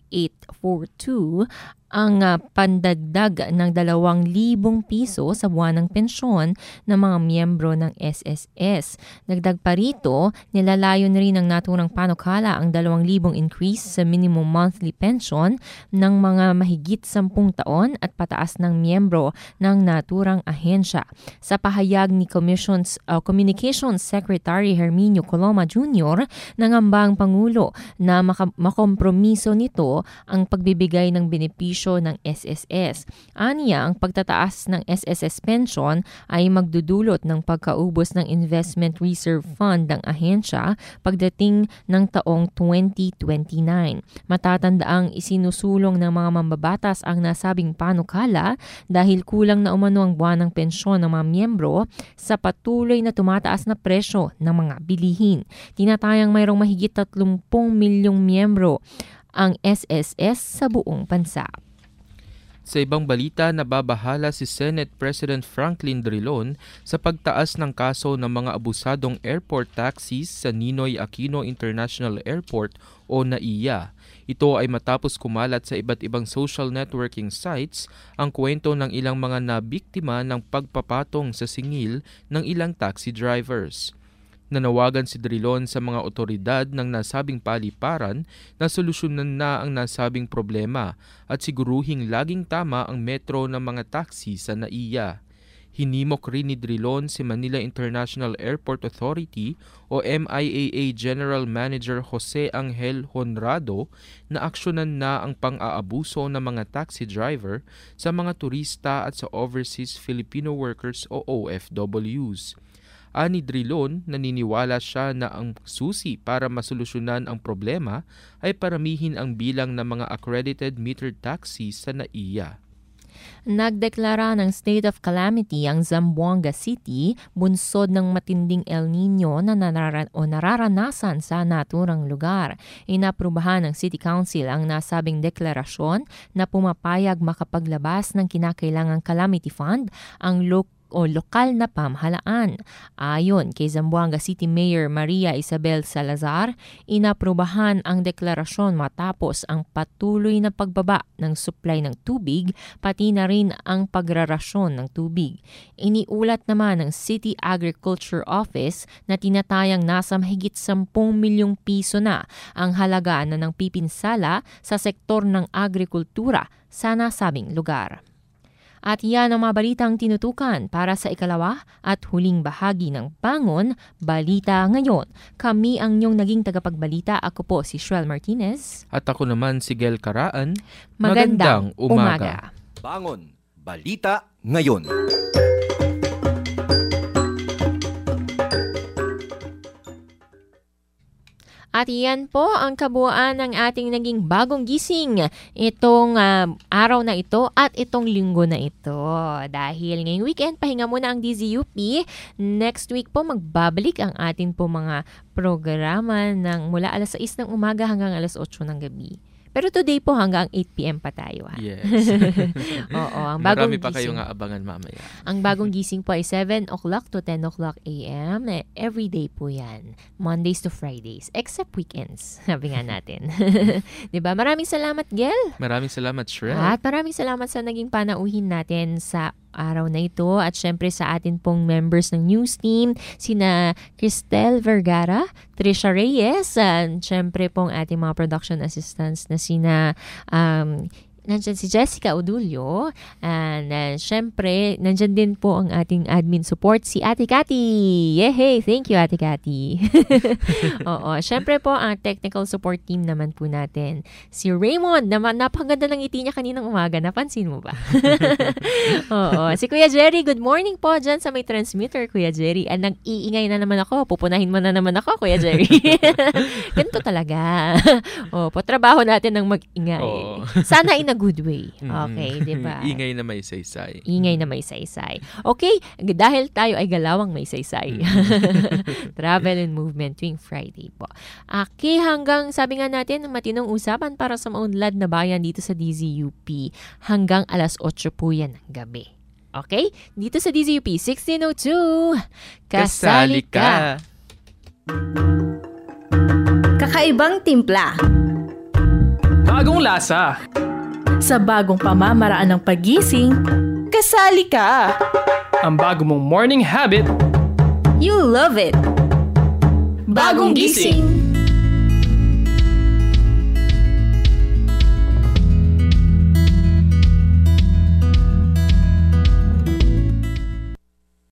5842 ang pandagdag ng 2,000 piso sa buwanang pensyon ng mga miyembro ng SSS. Dagdag pa rito, nilalayon rin ng naturang panukala ang 2,000 increase sa minimum monthly pension ng mga mahigit 10 taon at pataas ng miyembro ng naturang ahensya. Sa pahayag ni Communications Secretary Herminio Coloma Jr., nangamba ang Pangulo na makompromiso nito ang pagbibigay ng benepisyo ng SSS. Aniya, ang pagtataas ng SSS pension ay magdudulot ng pagkaubos ng Investment Reserve Fund ng ahensya pagdating ng taong 2029. Matatandaang isinusulong ng mga mambabatas ang nasabing panukala dahil kulang na umano ang buwanang pensyon ng mga miyembro sa patuloy na tumataas na presyo ng mga bilihin. Tinatayang mayroong mahigit 30 milyong miyembro ang SSS sa buong bansa. Sa ibang balita, nababahala si Senate President Franklin Drilon sa pagtaas ng kaso ng mga abusadong airport taxis sa Ninoy Aquino International Airport o NAIA. Ito ay matapos kumalat sa iba't ibang social networking sites ang kwento ng ilang mga nabiktima ng pagpapatong sa singil ng ilang taxi drivers. Nanawagan si Drilon sa mga otoridad ng nasabing paliparan na solusyonan na ang nasabing problema at siguruhing laging tama ang metro ng mga taxi sa NAIA. Hinimok rin ni Drilon si Manila International Airport Authority o MIAA General Manager Jose Angel Honrado na aksyonan na ang pang-aabuso ng mga taxi driver sa mga turista at sa overseas Filipino workers o OFWs. Ani Drilon, naniniwala siya na ang susi para masolusyonan ang problema ay paramihin ang bilang ng mga accredited metered taxis sa NAIA. Nagdeklara ng state of calamity ang Zamboanga City, bunsod ng matinding El Nino na nararanasan sa naturang lugar. Inaprubahan ng City Council ang nasabing deklarasyon na pumapayag makapaglabas ng kinakailangang calamity fund ang lokal na pamahalaan. Ayon kay Zamboanga City Mayor Maria Isabel Salazar, inaprubahan ang deklarasyon matapos ang patuloy na pagbaba ng supply ng tubig pati na rin ang pagrarasyon ng tubig. Iniulat naman ng City Agriculture Office na tinatayang nasa mahigit 10 milyong piso na ang halaga na ng pipinsala sa sektor ng agrikultura sa nasabing lugar. At yan ang mga balitang tinutukan para sa ikalawa at huling bahagi ng Bangon Balita Ngayon. Kami ang inyong naging tagapagbalita. Ako po si Shruel Martinez. At ako naman si Gel Caraan. Magandang umaga. Bangon Balita Ngayon. At yan po ang kabuuan ng ating naging bagong gising itong araw na ito at itong linggo na ito. Dahil ngayong weekend, pahinga muna ang DZUP. Next week po, magbabalik ang atin po mga programa ng mula alas 6 ng umaga hanggang alas 8 ng gabi. Pero today po hanggang 8 p.m. pa tayo. Yes. Oo, ang bagong Marami pa gising. kayong aabangan mamaya. Ang bagong gising po ay 7 o'clock to 10 o'clock a.m. Every day po yan. Mondays to Fridays. Except weekends. Sabi nga natin. Diba? Maraming salamat, Gel. Maraming salamat, Shrek. At maraming salamat sa naging panauhin natin sa araw na ito. At syempre sa atin pong members ng news team, sina Cristel Vergara, Trisha Reyes, and syempre pong ating mga production assistants na sina nandyan si Jessica Odulio, and syempre nandyan din po ang ating admin support, si Ate Cathy. Yehey! Thank you, Ate Cathy. Oo, syempre po ang technical support team naman po natin, si Raymond, naman napakaganda ng ngiti niya kaninang umaga, napansin mo ba? Oo, si Kuya Jerry, good morning po dyan sa may transmitter, Kuya Jerry. Nag-iingay na naman ako, pupunahin mo na naman ako, Kuya Jerry. Ganito talaga. Patrabaho natin ng mag-ingay. Sana in a good way. Okay, di ba? Ingay na may saysay. Ingay na may saysay. Okay, dahil tayo ay galawang may saysay. Travel and movement tuwing Friday po. Okay, hanggang sabi nga natin, matinong usapan para sa maunlad na bayan dito sa DZUP. Hanggang alas 8 po yan ng gabi. Okay? Dito sa DZUP 1602, kasali ka! Kakaibang timpla. Bagong lasa. Sa bagong pamamaraan ng paggising, kasali ka! Ang bago mong morning habit. You'll love it! Bagong gising!